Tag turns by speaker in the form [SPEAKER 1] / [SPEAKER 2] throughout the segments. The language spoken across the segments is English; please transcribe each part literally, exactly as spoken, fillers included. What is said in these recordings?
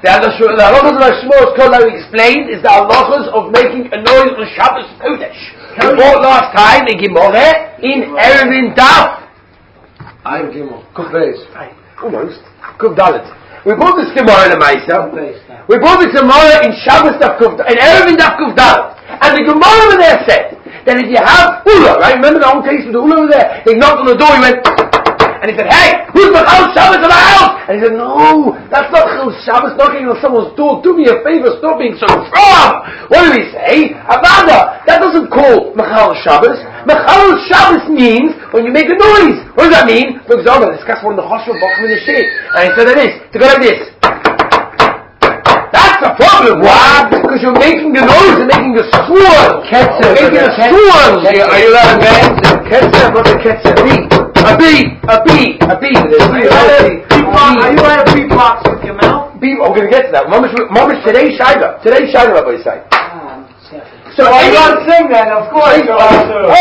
[SPEAKER 1] The halachas of Shmos Kol that we explained is the halachas of making a noise on Shabbos Kodesh. We bought last time in Gemara in Erevin Daf.
[SPEAKER 2] I'm Gimel. Kuf Beis.
[SPEAKER 1] Almost. Kuf Dalet. We bought this Gemara in the Maisa. We bought this Gemara in Shabbos Daf Kuf in Erevin Daf Kuf Dalet. And the Gemara over there said that if you have Ula, right? Remember the old case with the Ula over there? They knocked on the door, he went, and he said, hey, who's Mechal Shabbos in my house? And he said, no, that's not Mechal Shabbos knocking on someone's door. Do me a favor, stop being so strong. What do we say? Avada, that doesn't call Mechal Shabbos. Mechal Shabbos means when you make a noise. What does that mean? For example, this guy's one of the Hoshua Bochum in the shade. And he said like this, to go like this. That's the problem. Why? Because you're making a noise, you're making a swirl. Ketzer. You're making a swirl. Are you allowed to dance? Ketzer, what's a ketzer? A beat, a beat, a beat. Are you allowed to beatbox with your mouth? Beat. Oh, we're going to get to that. Mamash, Mamash, today's Shaiva. Today's Shaiva, Rabbi Yisai. So I don't sing then, of course. Oh, oh,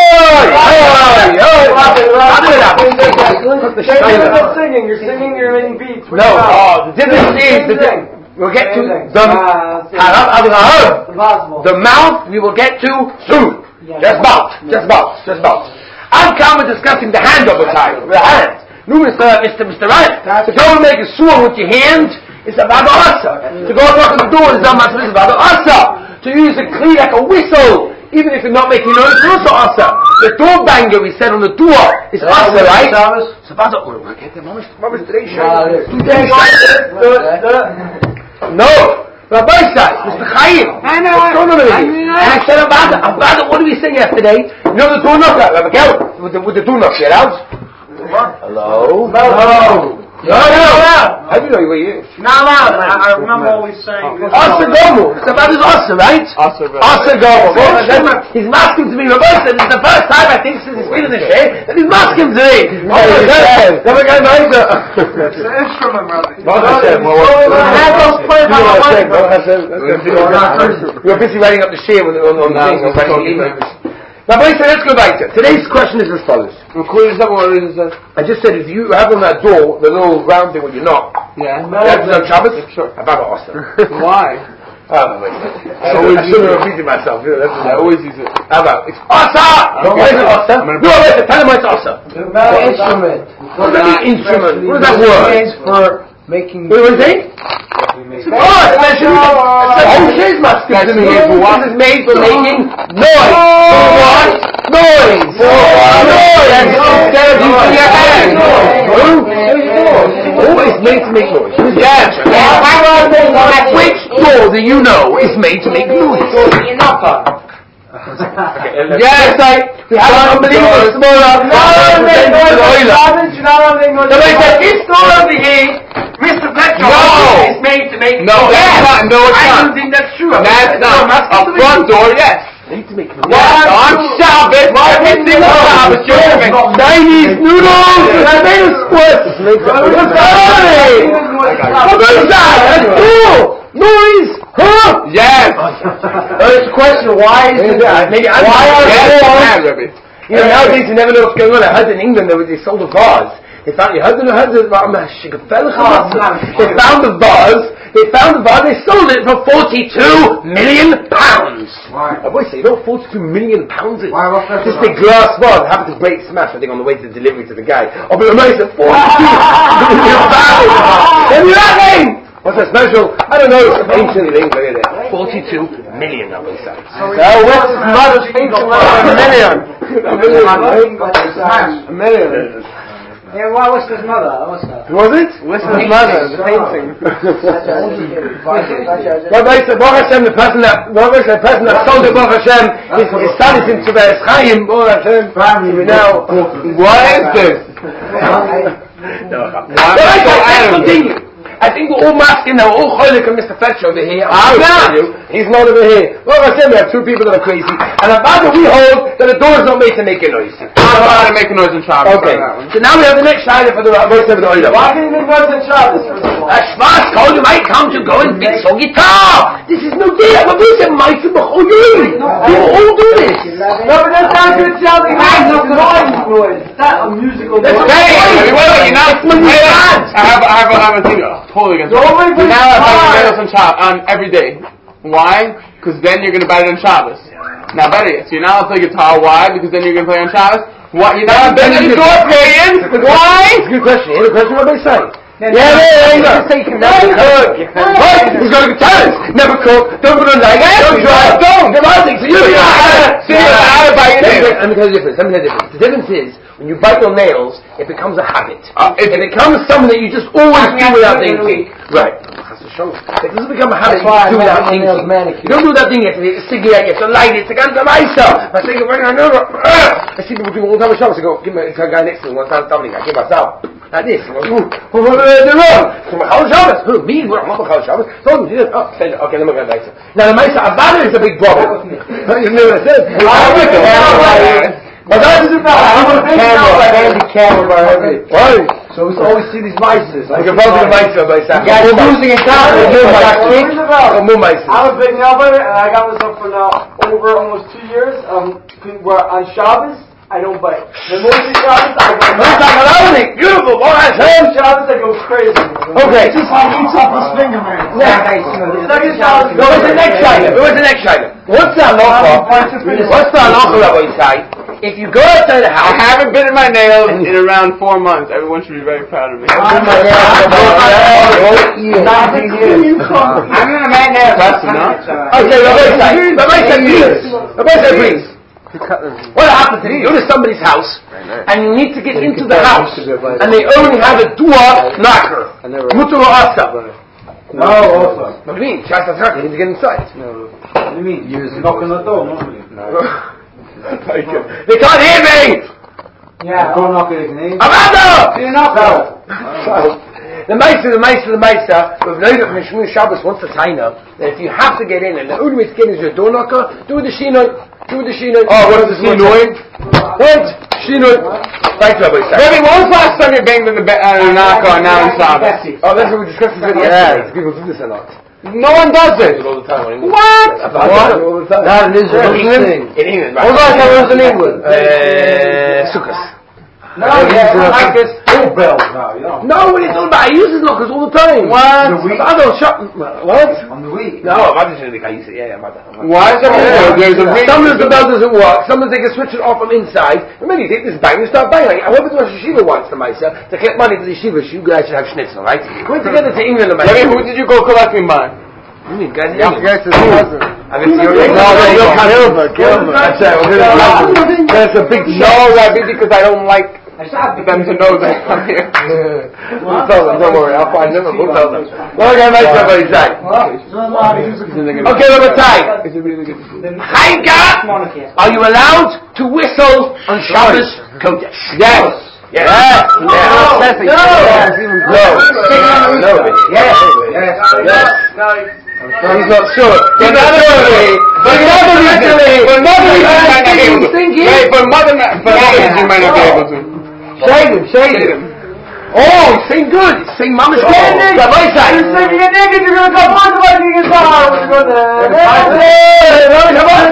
[SPEAKER 2] You're not singing. You're singing. You're making beats.
[SPEAKER 1] No. Oh, the difference is the thing. We'll get to the the mouth. We will get to soon. Just about. Just about. Just about. I'm coming discussing the hand of the time, the hand. No, Mister Mister Mister Ryan. To go and make a sword with your hand is about asa. To go and knock on the door is about asa. To use a kli like a whistle, even if you're not making noise, it's also asa. The door banger we said on the door is asa, right? It's about oh, I get that. Mama's today's show. Today's no. Rabbi said, Mister Chaim, I know. What's going on over here? And I said, Abada, Abada, what did we sing yesterday? You know the door knocker, Rabbi Kel, with the, with the door knocker, get out? Hello? No, no. No, no. How do you know you were here?
[SPEAKER 3] Not loud. I, I remember always saying.
[SPEAKER 1] Asa Gomu. It's about his Asa, right?
[SPEAKER 2] Asa Gomu.
[SPEAKER 1] Asa Gomu. He's masking to me. Rabbi said, it's the first time I think since he's been in the shade that he's masking to me. Oh, my God. Rabbi Kel,
[SPEAKER 3] it's an instrument, brother.
[SPEAKER 1] You're busy writing up the share on the thing. Rabbi said, let's go back to today's question is as follows. I just said if you have on that door the little round thing when you knock.
[SPEAKER 2] Yeah.
[SPEAKER 1] That's on Shabbos?
[SPEAKER 2] Sure.
[SPEAKER 1] About awesome.
[SPEAKER 2] Why?
[SPEAKER 1] Oh, wait. I should have repeated myself.
[SPEAKER 2] I always use it.
[SPEAKER 1] How about it's awesome? Why is it awesome? No, wait, tell him why it's awesome.
[SPEAKER 2] Instrument.
[SPEAKER 1] What does that mean, instrument? What is that word?
[SPEAKER 2] It stands for making.
[SPEAKER 1] What do you think? Oh, oh, she's masking to me. This is made for making noise. For what? Noise. For noise. Instead of using your hand. Oh, it's made to make noise. Yes. Which door do you know is made to make noise? Yes, I. We have an unbelievable small. Somebody said, this door over here, Mister Petro,
[SPEAKER 2] no.
[SPEAKER 1] is made to make
[SPEAKER 2] no,
[SPEAKER 1] noise.
[SPEAKER 2] That's not, no, it's
[SPEAKER 1] I
[SPEAKER 2] not.
[SPEAKER 1] don't think that's true.
[SPEAKER 2] That's not. A front door, yes.
[SPEAKER 1] Made to make noise.
[SPEAKER 2] Yes, on Shabbos, everything on Shabbos, you're making Chinese noodles, I made a split. What's that? What is that? That's cool. Noise. Huh? Yes.
[SPEAKER 1] It's a question, why is it that? Maybe I
[SPEAKER 2] Why are
[SPEAKER 1] they You know, nowadays you never know what's going on. I heard in England they, they sold a vase. They found, you heard the, heard the, they found the vase, they found the vase, they sold it for forty-two million pounds.
[SPEAKER 2] Why?
[SPEAKER 1] I always say, you know what forty-two million pounds is?
[SPEAKER 2] Why? What's that?
[SPEAKER 1] Just a glass vase. It happened to break smash, I think, on the way to the delivery to the guy. I'll be amazed at forty-two million pounds. What are you laughing? What's that special? I don't know, it's ancient thing, look at it. forty-two million, I would say.
[SPEAKER 2] So what's his mother's painting? A million. A million. A million.
[SPEAKER 3] Yeah, what was his mother? What's that?
[SPEAKER 1] Was it?
[SPEAKER 2] What's his mother? The painting.
[SPEAKER 1] Rabbi said, Baruch Hashem, the person that, Baruch Hashem, the person that sold it, Baruch Hashem, his, his son is in Tveres Chaim, Baruch Hashem. Now,
[SPEAKER 2] what is this?
[SPEAKER 1] No, let's continue. I think we're all masking now, we're all cholik on Mister Fletcher over here. I'm not. He's not over here. Well, I said we have two people that are crazy. And about we hold that the door is not made to make a noise.
[SPEAKER 2] I'm not to make a noise in Shabbos.
[SPEAKER 1] Okay. So now we have the next shayla for the voice of the oil.
[SPEAKER 3] Why can you make noise in Shabbos, first of all?
[SPEAKER 1] A Shmas called you might come to go and fix your guitar. This is no deal. But we said might to becholim. We all do this.
[SPEAKER 3] No, but that's not good shouting. That's not noise. It's not a musical noise.
[SPEAKER 2] Hey, wait, wait, you're not. I have, I have, I have a thing. Totally against it. You now have to on Shabbos, on every day. Why? Because then you're going to bite it on Shabbos. Now, better yet. So you're not allowed to play guitar. Why? Because then you're going to play on Shabbos. What? You're not allowed to go paying. Why?
[SPEAKER 1] It's a good question. You hear the question what they say?
[SPEAKER 3] Yeah,
[SPEAKER 1] yeah, yeah, yeah.
[SPEAKER 3] Just say you can never
[SPEAKER 1] cook. What? He's got a guitarist. Never cook. Don't put on like Don't drive. Don't. They're all things. So you're not.
[SPEAKER 2] See, how to bite your nails.
[SPEAKER 1] Let me tell you the difference. Let me tell you the difference. The difference is when you bite your nails, it becomes a habit.
[SPEAKER 2] Uh,
[SPEAKER 1] it, it becomes something that you just always do without thinking. Right. That's the show. It doesn't become a habit. You do without thinking. You don't do that thing. You have to stick it out. You have to light it. It's against the myself. I think right now. I see people doing all the time with Shabbos. I go, give me a guy next to me. One time, somebody. I give myself like this. What are they wrong? So my Chol Shabbos. Who? Me? I'm not my Chol Shabbos. Told him. Oh, okay. Let me go nicer. Now the Mesa Avada is a big problem. You know what I said? But that isn't that. I'm a camera. I have a camera by every. Why? So we always see these mice. Like a brother mice by side. Yeah, you're losing a count. More mice.
[SPEAKER 3] I'm a big Melbourne, and I got this up for now over almost two years. Um, where on Shabbos I don't bite. The most of Shabbos I go.
[SPEAKER 1] That's like allowing. Beautiful. All right.
[SPEAKER 3] Second Shabbos I go crazy.
[SPEAKER 1] Okay.
[SPEAKER 3] Just like eats off his finger, man. Second Shabbos.
[SPEAKER 1] Go with the next item. Go with the next item. What's the halacha? What's the halacha, Rabbi Yisai? If you go outside the house,
[SPEAKER 2] I haven't bitten my nails in around four months. Everyone should be very proud of me.
[SPEAKER 3] I'm in my nails. I'm in my nails.
[SPEAKER 1] Okay, Rabbi Yisai. Rabbi Yisai, please. Rabbi Yisai, please. What happens if you go to somebody's house and you need to get into the house and they only have a door knocker? Mutter or asa?
[SPEAKER 3] No, also.
[SPEAKER 1] What do you mean? Shasta knocker. You need to get inside.
[SPEAKER 3] No. What do you mean? You knock on the door normally. No.
[SPEAKER 1] They can't hear me!
[SPEAKER 3] Yeah, don't knock it, isn't it?
[SPEAKER 1] Amanda!
[SPEAKER 3] You knock it.
[SPEAKER 1] The Meister, the Meister, the Meister, we've known it from Shmuel Shabbos once a time now, that if you have to get in, and the only way to get in is your door knocker, do with the Shinoi. Do with the Shinoi.
[SPEAKER 2] Oh, what is the Shinoi?
[SPEAKER 1] What? Shinoi. Thank you, Rabbi.
[SPEAKER 2] Rebbe, when was the last time you banged on the uh, knocker now in Shabbos?
[SPEAKER 1] Oh, that's what we discussed this video yesterday. People do this a lot.
[SPEAKER 2] No one does it.
[SPEAKER 1] All the time.
[SPEAKER 2] What?
[SPEAKER 1] What? All the time.
[SPEAKER 3] Not in Israel.
[SPEAKER 1] In England. In England, right.
[SPEAKER 3] Hold on, that was in England.
[SPEAKER 1] Uh, Sukkot.
[SPEAKER 3] No, yeah, it's no bells now, you know.
[SPEAKER 1] No, what are you talking about? I use his knockers all the time.
[SPEAKER 2] What?
[SPEAKER 3] The week.
[SPEAKER 1] I don't shut. What?
[SPEAKER 3] On the week.
[SPEAKER 1] No, I'm just saying I use it. Yeah, yeah, my bad.
[SPEAKER 2] Why is that?
[SPEAKER 1] Yeah.
[SPEAKER 2] There's a ring.
[SPEAKER 1] Sometimes the bell doesn't work. Sometimes they can switch it off from inside. And maybe you take this bang and start banging. I went to a yeshiva once to myself to collect money for the yeshiva. You guys should have schnitzel, right? We went together to England.
[SPEAKER 2] Rebbe, who did you go collecting by?
[SPEAKER 1] You mean guys?
[SPEAKER 3] You guys are cousin.
[SPEAKER 1] I guess you're no, no, you're Gilbert. Gilbert. That's it. That's a big
[SPEAKER 2] no, Rebbe, because I don't like them to know that I'm here.
[SPEAKER 1] We'll tell them. Don't worry. I'll find them and we'll tell them. Well, okay, make somebody say. Okay, number time. Chaimka, are you allowed to whistle on Shabbos Kodesh? Yes. Yes. Yes. No. No. No. No. Yes. Yes. Yes. He's not sure. For another reason, for another reason, for another reason, you might not be able to. Wait, for another reason, you might not be able to. Shade him, shade him. Oh, he's sing good. He's sing Mama's Good. The right side.
[SPEAKER 3] You're singing it naked, you're going to come on to my guitar. We're going to...
[SPEAKER 1] Hey, come on.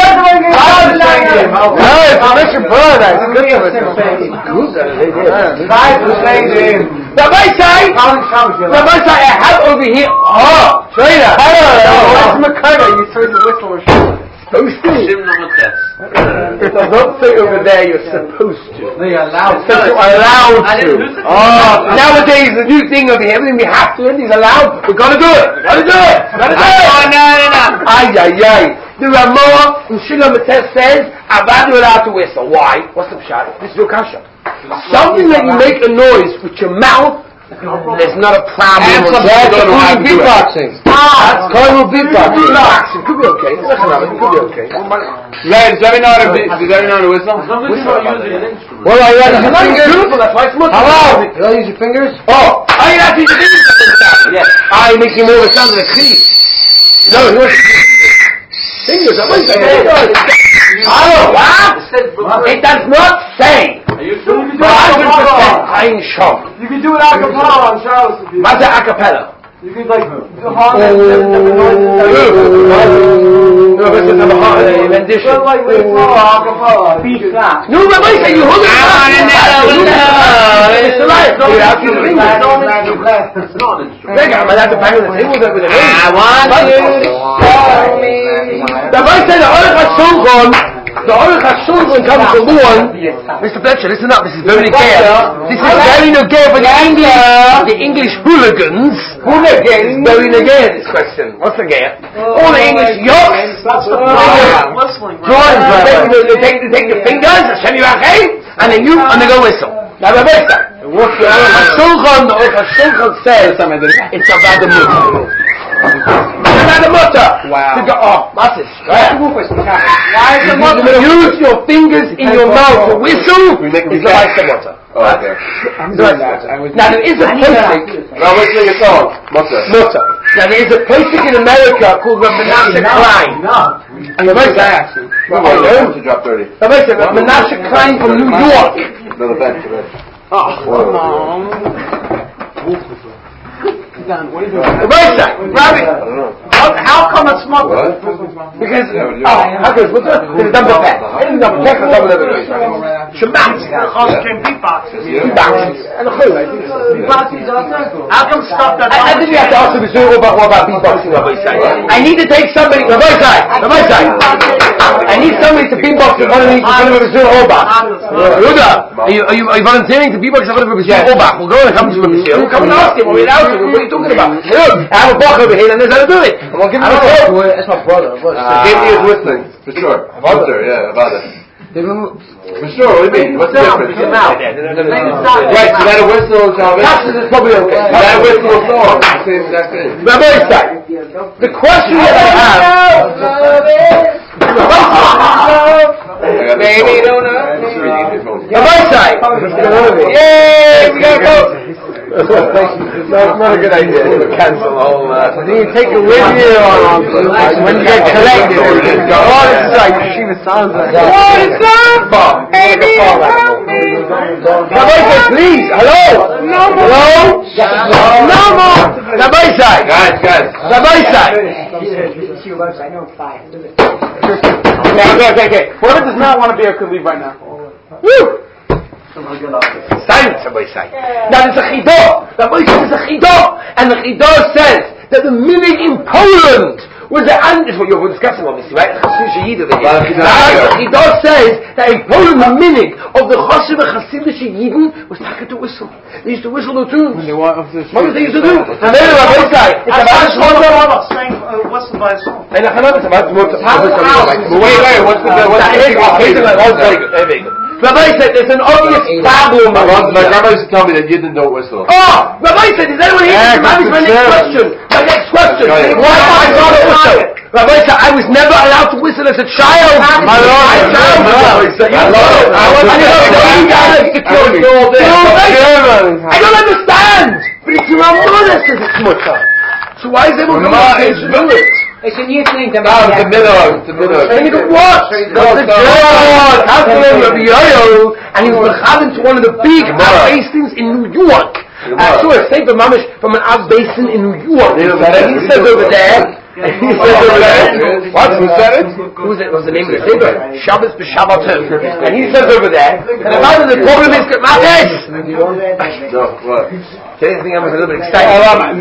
[SPEAKER 1] No, it's a Richard Bird. It's good for it.
[SPEAKER 3] Guys, we're saying to him.
[SPEAKER 1] The right side. The right side. I have over here. Oh, Shayna.
[SPEAKER 3] What's McCarter? You threw the whistle or something.
[SPEAKER 1] Supposed to. It does not say over there you're supposed to.
[SPEAKER 3] No, you're allowed
[SPEAKER 1] to. You're allowed to. Oh, nowadays the new thing over here, everything we have to, everything's allowed. We've got to do it. We've got to do it. We've got to do it.
[SPEAKER 2] Oh, no, no, no.
[SPEAKER 1] Ay, ay, ay. The Ramah in Shila Mates says, Avad you're allowed to whistle. Why? What's the pshat? This is your kasha. Something that you make a noise with your mouth, there's not a problem.
[SPEAKER 2] And some people don't know how to do
[SPEAKER 1] beatboxing. Ah, it's called beatboxing. Beatboxing could be okay. It could be okay.
[SPEAKER 2] Red, does everyone know how to be, does everyone know how to whistle?
[SPEAKER 1] Well, I use your fingers. Beautiful, that's why it's much. Hello. You use your fingers? Oh, I you not use your fingers. Yes. I make you more of a sound than a key. No, you want fingers. I want Hello, what? It does not say.
[SPEAKER 3] You can do
[SPEAKER 1] one hundred percent Ein Shom.
[SPEAKER 3] You can do it a cappella on Shabbos.
[SPEAKER 1] What's a cappella?
[SPEAKER 3] You can like do harmonies and different noises.
[SPEAKER 1] No, but it's a rendition.
[SPEAKER 3] Well, like, wait, no, acapella. B flat.
[SPEAKER 1] No, but wait, you hold it. It's the life. No, you have to ring it.
[SPEAKER 2] It's not an instrument.
[SPEAKER 1] Rega, I'm going to have to bang on the table with it.
[SPEAKER 2] I want you to show me.
[SPEAKER 1] The voice said the Orach HaShulchan, the Orach HaShulchan comes to Luan. Mister Fletcher, listen up, this is very nogea. This is very nogea for the English, the English hooligans. Hooligans? Very nogea, this question. What's nogea? All the English yokes.
[SPEAKER 3] Whistling.
[SPEAKER 1] Drawings, they take, they take your fingers, Hashem Yirachei, and then you, and they go whistle. Now, the voice said, the Orach HaShulchan, the Orach HaShulchan says, it's about the mutter. About the mutter.
[SPEAKER 2] Wow.
[SPEAKER 1] To go, oh, masses. Right?
[SPEAKER 3] Why is the mother?
[SPEAKER 1] Use your fingers in your mouth to whistle. It's the right mutter.
[SPEAKER 2] Oh, okay.
[SPEAKER 1] Now there is a basic.
[SPEAKER 2] Now whistling a song. Mutter.
[SPEAKER 1] Mutter. Now there is a basic in America called the Menashe Klein.
[SPEAKER 2] And the right actually. No, I learned to drop thirty.
[SPEAKER 1] The basic, Menashe Klein from New York.
[SPEAKER 2] Another bench, a bench.
[SPEAKER 3] Oh, come on. What are you doing?
[SPEAKER 1] The right side. Rabbi.
[SPEAKER 2] I don't know.
[SPEAKER 3] How, how come it's mutter?
[SPEAKER 2] What?
[SPEAKER 1] Because, oh, how good, what's that? It's a double pack. It's a double pack or double pack. Shabbat.
[SPEAKER 3] Beatboxes.
[SPEAKER 1] Beatboxes. And a chul, I think so.
[SPEAKER 3] How come stuff that
[SPEAKER 1] I, I think we have to ask the B'zur about what about beatboxing on my side. I need to take somebody, on my side, on my side. I need somebody to beatbox in front of me, in front of a B'zur Obach. Ruda, are you, are you, are you volunteering to beatbox in front of a B'zur Obach? We'll go and come to a B'zur. We'll come and ask him, we're allowed to. What are you talking about? Look, I have a box over here and there's how to do it. And we'll give him a call.
[SPEAKER 2] That's my brother. Give me his whistling, for sure. Mutter, yeah, about it. For sure, what do you mean? What's the difference? Right, so that a whistle, Shabbos?
[SPEAKER 1] Taxes is probably okay.
[SPEAKER 2] That a whistle a song, it's the same exact thing.
[SPEAKER 1] Rabbi Isai, the question that I have,
[SPEAKER 2] Baby, don't know.
[SPEAKER 1] Rabbi Isai, yay, we gotta go. That's not a good idea. Cancel the whole. Uh, you take it with you on when you get collected. Oh, this is like Shiva sounds like. What is that? Baby, help me. Rabbi Isai, please. Hello. No more. Hello. No more. Rabbi Isai.
[SPEAKER 2] Guys, guys.
[SPEAKER 1] Rabbi Isai. Okay, okay, okay, okay.
[SPEAKER 3] Whoever does not want to be here could leave right now.
[SPEAKER 1] Woo! Silence, Rabbi Isai. Now there's a chidah. Rabbi Isai is a chidah, and the chidah says that the minig in Poland was the and is what you're discussing, obviously, right? Chassidische Yid over here. The chidah says that in Poland the minig of the Chassid and Chassidische Yidden was taken to whistle. They used to whistle the tunes. What was they used to do? And then Rabbi Isai, it's about
[SPEAKER 3] saying whistle by a song.
[SPEAKER 1] And it's about
[SPEAKER 2] Wait, wait, what's the what's the
[SPEAKER 1] very good. Rabbi said there's an obvious problem.
[SPEAKER 2] My grandma used to tell me that you didn't know whistle.
[SPEAKER 1] Oh! Rabbi said, is anyone here?
[SPEAKER 2] Yeah,
[SPEAKER 1] That was my next question. My next question. Why am I not a whistle? Rabbi said, I was never allowed to whistle as a child. My Lord, I I don't understand. But it's your own mother says it's mutter. So why is everyone coming to do it?
[SPEAKER 4] It's a new thing to
[SPEAKER 2] Ah, the middle, the middle.
[SPEAKER 1] And he goes, what? That's the God. How can I be Yoyo? And he was mechaven to one of the big Av basins in New York. I saw a statement mamish from an Av basin in New York. And he says over there, and he says over there, what? Who said it? Who was it? What was the name of the statement? Shabbos b'Shabbatim. And he says over there, and about the problem is, Matis!
[SPEAKER 2] No, what?
[SPEAKER 1] Today's thing I was a little bit excited.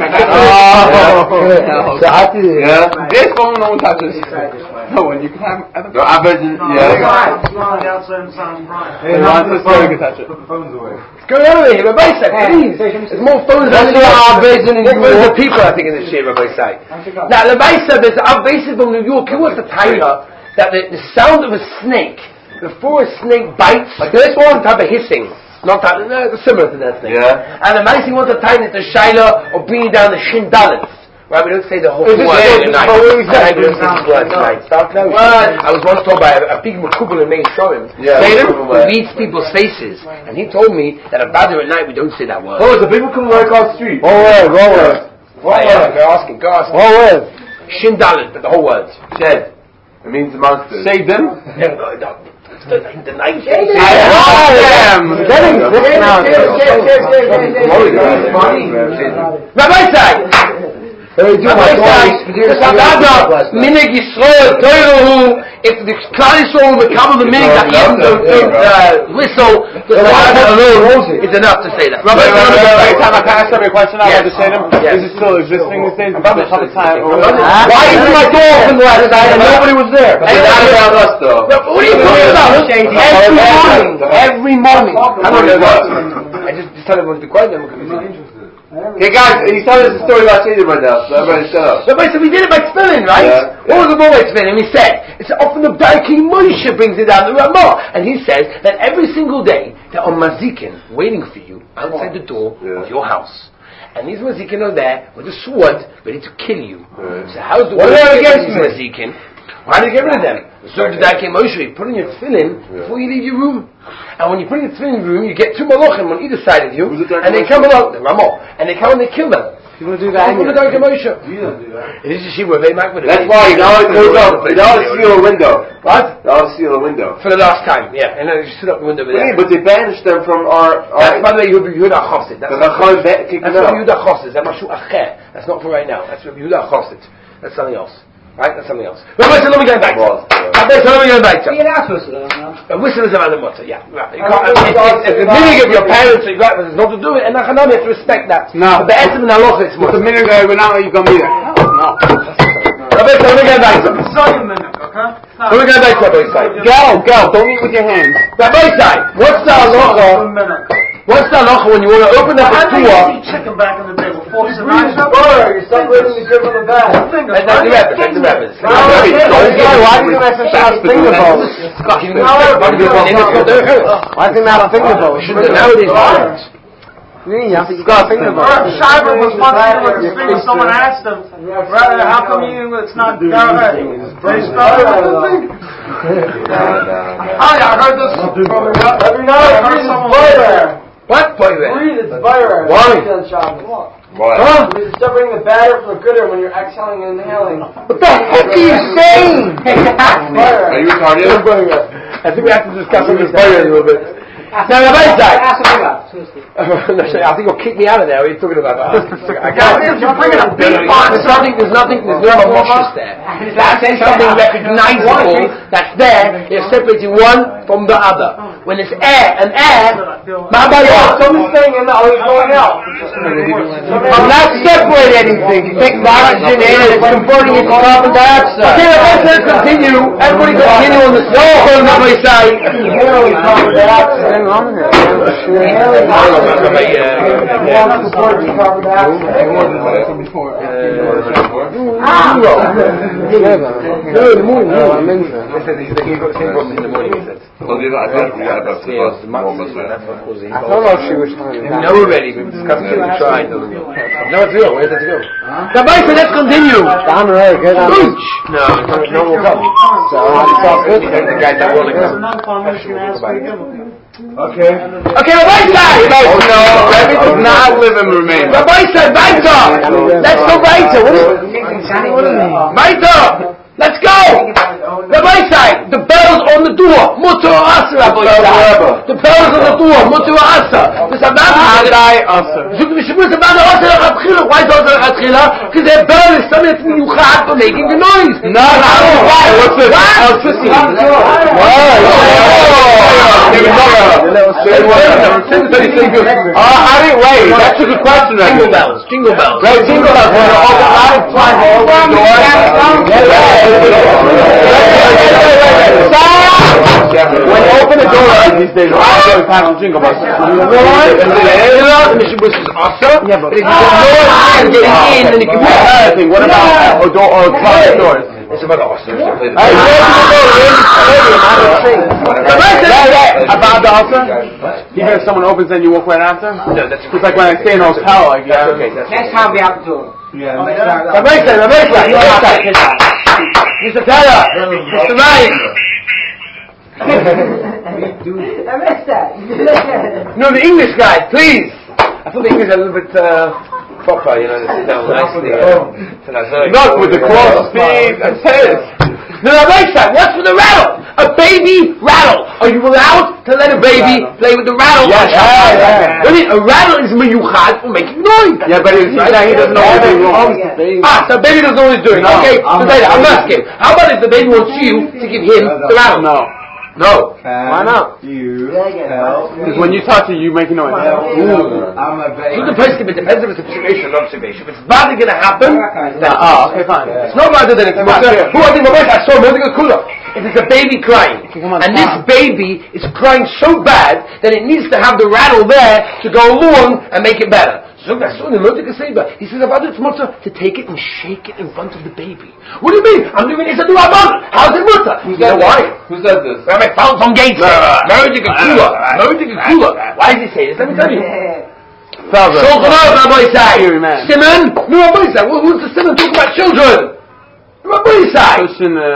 [SPEAKER 2] Oh, yeah. This phone no one touches. No one, you can have. No, I bet you. Yeah.
[SPEAKER 3] It's not on the outside and sound bright.
[SPEAKER 2] Hey, Ron, so you can touch it.
[SPEAKER 1] What's going on over here? Rabbi said, please. There's more phones than Our basin in New York. More people, I think, in this shit, Rabbi said. Now, Rabbi said there's our basin from New York. He wants to tell you that the, the sound of a snake, before a snake bites, like this one type of hissing. Not that, no, similar to that thing.
[SPEAKER 2] Yeah.
[SPEAKER 1] And the Maisi wants to tie it to Shaila or bringing down the Shin Dalit. Right, we don't say the whole word in the night. I don't say the word tonight. I was once told by a, a big Makubal in Main Shorim, who reads people's faces, and he told me that about it at night we don't say that word.
[SPEAKER 2] Oh, it's a big Makubal right across the street.
[SPEAKER 1] One word, one word. What word? Go asking, go asking. One word. Shin Dalit, but the whole word.
[SPEAKER 2] Shed. It means monster.
[SPEAKER 1] Say them? Yeah, no, no. The, the night I
[SPEAKER 2] am
[SPEAKER 1] getting sick now. Rabbi Isai, Hey, do my voice. Minig Yisrael, Toiruhu. If the Klal Yisrael will become the minig that even the whistle, the Rabbi alone is enough to say that. Rabbi,
[SPEAKER 2] every time I pass every question, I want to say them. Is it still existing these days? About the time.
[SPEAKER 1] Why isn't my door open last night and nobody was there?
[SPEAKER 2] It's not about us, though.
[SPEAKER 1] What are you talking about? Every morning. Every morning. I don't know what. I just just tell everyone to be quiet. Then we'll continue.
[SPEAKER 2] Okay, guys, he's telling us a story about Seder right now, so everybody shut up.
[SPEAKER 1] Rabbi said we did it by spilling, right?
[SPEAKER 2] Yeah, yeah.
[SPEAKER 1] What was the more by spilling? He said, it's often the King Moshe brings it down the Ramah. And he says that every single day there are mazikin waiting for you outside the door yeah. of your house. And these mazikin are there with a sword ready to kill you. Yeah. So how's the
[SPEAKER 2] what are
[SPEAKER 1] against these mazikin? Why did you get rid of them? So the King Moshe, you put in your tefillin yeah. before you leave your room. And when you put in your tefillin room, you get two malachim on either side of you, and they come along, the Ramah, and they come and they kill them.
[SPEAKER 3] You want to do that?
[SPEAKER 1] You don't do
[SPEAKER 3] that. You don't do that.
[SPEAKER 1] It is a shiva, very mad with it.
[SPEAKER 2] That's why you don't seal a window. What? You don't seal a window.
[SPEAKER 1] For the last time, yeah. And then you stood up the window with
[SPEAKER 2] yeah, but they banished them from our... our
[SPEAKER 1] that's, by the way, Yehuda Chosid. That's
[SPEAKER 2] Yehuda
[SPEAKER 1] Chosid. That's Mashu Acher. That's not for right now. That's Yehuda Chosid. That's something else. Right? That's something else. Rabbi, so let me go back. Rabbi, so let me go back.
[SPEAKER 3] You're not supposed to know.
[SPEAKER 1] A whistle is around the mutter, yeah. Right. You can't, it's, it's, it's the meaning of your parents, so you got not to do it, and Nachanam, you have to respect that.
[SPEAKER 2] No.
[SPEAKER 1] But the Etzim and Halacha, it's mutter.
[SPEAKER 2] The minute ago, we're not, you're going to be there. No.
[SPEAKER 1] Rabbi, so let me go back.
[SPEAKER 3] It's not a minute, okay?
[SPEAKER 1] Let me go back to Rabbi side.
[SPEAKER 2] Go, go, don't eat with your hands.
[SPEAKER 1] Rabbi side, what's the Halacha? What's the halacha when you want to open up a door?
[SPEAKER 3] How do you chicken back in the day before you smash the door? You're separating the good from the bad.
[SPEAKER 1] That's the rabbit. That's the rabbit.
[SPEAKER 3] Why do you have such a finger bowl?
[SPEAKER 1] Why is it not a finger bowl? Nowadays,
[SPEAKER 3] yeah, you got a finger bowl. Schreiber was once eating with his finger. Someone asked him, "How come you it's not down there?" They spell it with the finger. Hi, I heard this from every night. I heard someone.
[SPEAKER 1] What?
[SPEAKER 3] Breathe, it's Byron.
[SPEAKER 1] Why?
[SPEAKER 2] Why?
[SPEAKER 1] Huh?
[SPEAKER 3] You're separating the batter from the gooder when you're exhaling and inhaling.
[SPEAKER 1] What the heck are you saying?
[SPEAKER 2] Are you retarded?
[SPEAKER 1] I think we have to discuss this Byron a little bit. Now, the right side. I think you'll kick me out of there. What are you talking about? I can't. You're bringing a big box. There's nothing, there's nothing, there's no emotions there. That's something recognizable that's there. You're separating one from the other. When it's air and air,
[SPEAKER 3] someone's staying in the other's going out.
[SPEAKER 1] I'm not separating anything. You take nitrogen in and it's converting into carbon dioxide. Okay, let's continue. Everybody continue on the slow on the other side.
[SPEAKER 3] Carbon dioxide. On here.
[SPEAKER 1] I don't know if she was trying to. No, already. We've discussed it. We tried. No, it's real. Where's it to go? Rabbi, so let's continue.
[SPEAKER 3] Down the road. Good.
[SPEAKER 1] No, no one will come.
[SPEAKER 3] So, it's all good.
[SPEAKER 1] The guy that will come.
[SPEAKER 2] Okay.
[SPEAKER 1] Okay, Rabbi side.
[SPEAKER 2] Oh no, Rabbi does not live in Romania.
[SPEAKER 1] Rabbi side, weiter. Let's go weiter. What is it? Weiter. Let's go. Rabbi side, the bells on the door. Mutter or asa, Rabbi side. The bells on the door. Mutter or asa. This is not
[SPEAKER 2] Adai asa.
[SPEAKER 1] Why is it asa? Because their bell is something miuchad for making the noise.
[SPEAKER 2] No, no. What's this? Electricity. Oh, I didn't wait. That's a good question.
[SPEAKER 1] Jingle bells. Jingle bells.
[SPEAKER 2] Right, jingle bells. When you open a lot of time, open the door. When you open the door these days, always have jingle bells.
[SPEAKER 1] Yeah, but if you can get in, then you can do another thing.
[SPEAKER 2] What about a door or closet doors?
[SPEAKER 1] It's about awesome.
[SPEAKER 2] About the altar? Even if someone opens and you walk right after?
[SPEAKER 1] No, that's
[SPEAKER 2] it's like when I stay in a hotel. Like,
[SPEAKER 1] that's okay. That's
[SPEAKER 3] next time we have to do it.
[SPEAKER 2] Yeah.
[SPEAKER 1] Rabbi, Rabbi, Mister Tyler, Mister Ryan.
[SPEAKER 3] I missed that.
[SPEAKER 1] No, the English guy, please. I thought the English are a little bit uh, proper, you know, they sit down nicely. Uh,
[SPEAKER 2] Look, with the cross speed, that's his.
[SPEAKER 1] No, no, right side, what's for the rattle? A baby rattle. Are you allowed to let a baby play with the rattle?
[SPEAKER 2] Yes, yeah, yeah.
[SPEAKER 1] I mean, a rattle is miyuchad for making noise.
[SPEAKER 2] Yeah, but he's saying he doesn't know what he's doing.
[SPEAKER 1] Ah, so baby doesn't know what he's doing.
[SPEAKER 2] No,
[SPEAKER 1] okay,
[SPEAKER 2] I'm
[SPEAKER 1] so later, I'm asking. How about if the baby wants you to give him the rattle?
[SPEAKER 2] No.
[SPEAKER 1] No.
[SPEAKER 2] Why not?
[SPEAKER 4] You help
[SPEAKER 2] Because when you touch it, you make a noise.
[SPEAKER 4] Ooh. I'm a baby.
[SPEAKER 1] So the place it depends if it's a situation or not a situation. If it's badly going to happen, then
[SPEAKER 2] Oh, okay, fine.
[SPEAKER 1] it's not rather than it's a who I think I saw moving a cooler. If it's a baby crying, and this baby is crying so bad that it needs to have the rattle there to go along and make it better. So I saw the Motik Seba. He says about it's mutter to take it and shake it in front of the baby. What do you mean? I'm doing it. It's a new abon. How's it mutter?
[SPEAKER 4] Who
[SPEAKER 1] You know
[SPEAKER 4] said
[SPEAKER 1] why?
[SPEAKER 4] this? Who said this?
[SPEAKER 1] Rabbi found from Gates. Motik Kula. Motik Kula. Why does he say this? Let me tell you. Shulchan Aruch, Rabbi Isai. Simon? No, Rabbi Isai. Who's the Simon talking about children? Rabbi Isai.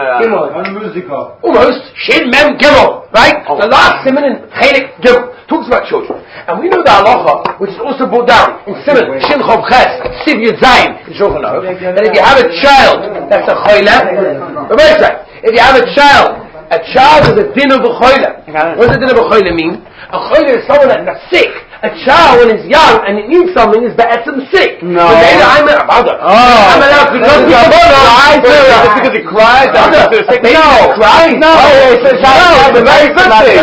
[SPEAKER 1] Almost. Shin Mem Gimel. Right?
[SPEAKER 2] Oh.
[SPEAKER 1] The last Simon in Chelik Gimel talks about children. And we know the halacha, which is also brought down in Simon, Shin Chob Ches, Siv Yud Zayin, in Shulchan Aruch, that if you have a child that's a choyle, Rabbi Isai, if you have a child, a child is a din of a choyle. What does a din of a choyle mean? A choyle is someone that's sick. A child, when it's young and it needs something, is be'etzem sick.
[SPEAKER 2] No.
[SPEAKER 1] So later I'm a mother.
[SPEAKER 2] Oh.
[SPEAKER 1] I'm allowed to know
[SPEAKER 2] Just because he cries, that's because they're sick.
[SPEAKER 1] No.
[SPEAKER 2] Crying? No.
[SPEAKER 1] It's a child.
[SPEAKER 2] It's a very good thing.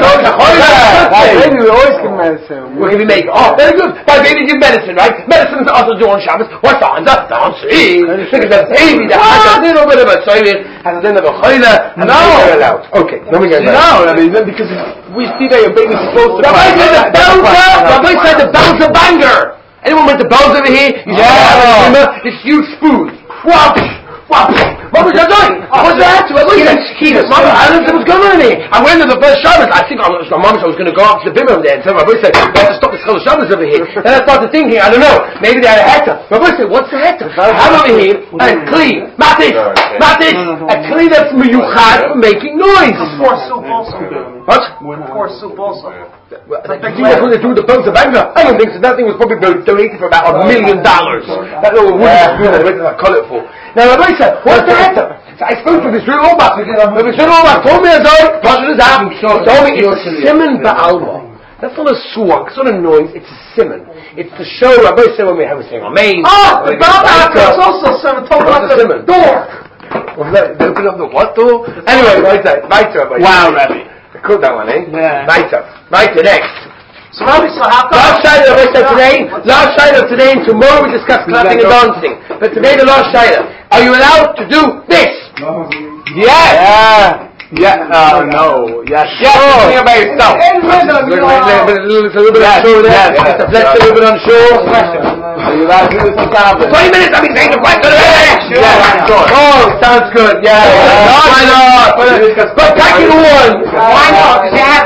[SPEAKER 1] Maybe
[SPEAKER 2] we always give medicine.
[SPEAKER 1] We're going to be making, oh, very good. By baby give medicine, right? Medicine is also due on Shabbos. What's the answer? Don't see. Because the baby that has a little bit of a tzoyir, has a little bit of a choyle, and
[SPEAKER 2] No.
[SPEAKER 1] they're allowed. Okay, let me get
[SPEAKER 2] No, I mean, because we see that your baby's supposed to
[SPEAKER 1] Rabbi
[SPEAKER 2] cry.
[SPEAKER 1] said the bells, Rabbi said the bells are banger. Anyone with the bells over here? You
[SPEAKER 2] Yeah.
[SPEAKER 1] yeah. This huge spoon. Whop, whop. What was I doing? What's that? Rabbi said, Mama, I don't know what's going on here. I went to the first Shabbos. I think I was, my mom said I was going to go up to the bim over there and tell Rabbi said, we have to stop this whole Shabbos over here. Then I started thinking, I don't know, maybe they had a heta. Rabbi said, what's the heta? I have over here a kli. Matis. Matis. A kli that's miyuchad for making noise.
[SPEAKER 3] For soup also.
[SPEAKER 1] What?
[SPEAKER 3] For soup also.
[SPEAKER 1] Did you know who they do the bells of anger? I don't think so. That thing was probably donated for about a million dollars. That little wooden spoon that they went colourful. Now, Rabbi said, what's the answer? So I spoke to this real Orbach. This real Orbach told me, Azoi, Pasha is out. He told me it's a simon ba'alma. That's not a suak, it's not a noise, it's a simon. It's to show, Rabbi said when we have a saying Amen.
[SPEAKER 3] Oh, the Ba'alma is also simon. Talk about the door.
[SPEAKER 1] Well, they open up the what door? Anyway, right there. Right there, Rabbi.
[SPEAKER 2] Wow, Rabbi.
[SPEAKER 1] Cool that one, eh?
[SPEAKER 2] Yeah.
[SPEAKER 1] Right there. Right there, next.
[SPEAKER 3] So Rabbi, so how come?
[SPEAKER 1] Last Shaila, Rabbi said today, last Shaila today, and tomorrow we discuss clapping and dancing. But today the last Shaila. Are you allowed to do this?
[SPEAKER 2] Yes. Yeah. Yeah. Uh, no. Yes. Yes. Think about yourself.
[SPEAKER 1] It's a little bit unsure there. It's a flex a little bit unsure.
[SPEAKER 2] Are you allowed to do this in Shabbos?
[SPEAKER 1] twenty minutes, I'll be saying the question.
[SPEAKER 2] Yeah, sure.
[SPEAKER 1] Oh, sounds good. Yeah. Why not? But back in one. Why not?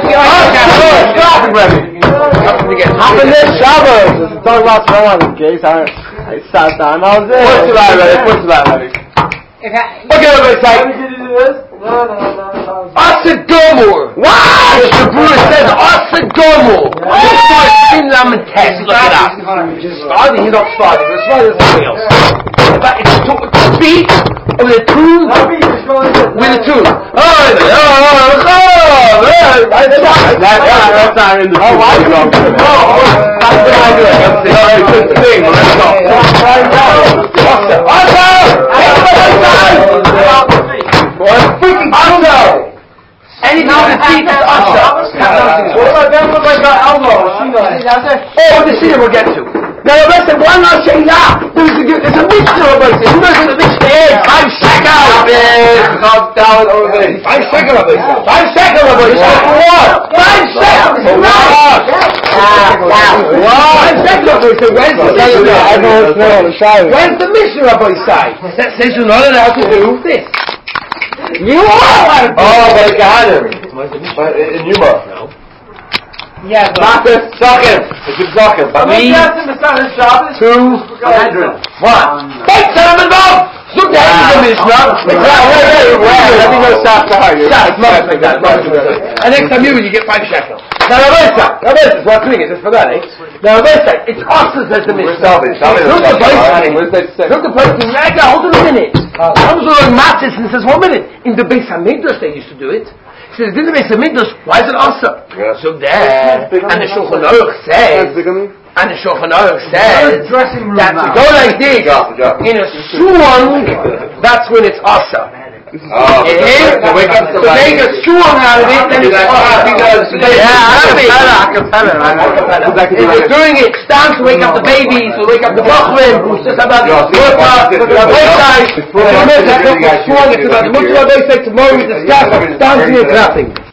[SPEAKER 1] Stop ready.
[SPEAKER 2] Hop in this Shabbos. Talk about Shabbos in case I I sat down. I was there. What's the matter, Rabbi? What's the matter, Rabbi?
[SPEAKER 1] Okay, everybody say. Asadomor. What? The Bruce says Asadomor. In Laman test. Look it up. Starting, he's not starting. He's starting with something else. But it's to speak with a tune. With a tune. Oh, oh, oh, that's not in the tune. Oh, why? Oh, that's what I do. That's a good thing. Let's go. Awesome. Awesome. What? Freaking awesome. Anything on the feet is awesome. What about them? What about elbow? Oh, the Shina we'll get to. Now, Rabbi said, why not say yeah? There's a, there's a mixture, Rabbi said. Who knows what the mixture is? Five shekels. Calm down over there. Five shekels, Rabbi said. Five shekels, Rabbi said. For what? Five shekels. For what? Five shekels, Rabbi said. Where's the mixture? Where's the mixture, Rabbi said? That says you're not allowed to do this. You are! Oh, but I got him. In Yuma. No. Yeah, but... Matis, Zakim. It's a Zakim. Three. Two. One. Wait, Solomon Bob! Look at the Mishnah. Wait, wait, wait. Let me go stop the higher. Stop, must like that. And next time you, you get five shekels. Now, Rabbi, Rabbi, what's doing it? Just for that, eh? Now, Rabbi, it's us that says the Mishnah. Look the place. Look the place. Hold on a minute. Comes along Matis and says, one minute. In the Beis HaMikdash they used to do it. says, this is a Mikdash, why is it awesome? So there, and the Shulchan Aruch says, and the Shulchan Aruch says, that to go like this, in a suon, that's when it's awesome.
[SPEAKER 4] Oh,
[SPEAKER 1] to wake up the make a suon out of it, then it's awesome. Yeah, if you're doing it, stands to wake up the babies, to wake up the Bachrim, just about the Murta, the Wayside, it's about the Murta, tomorrow we discuss, stands to it, nothing.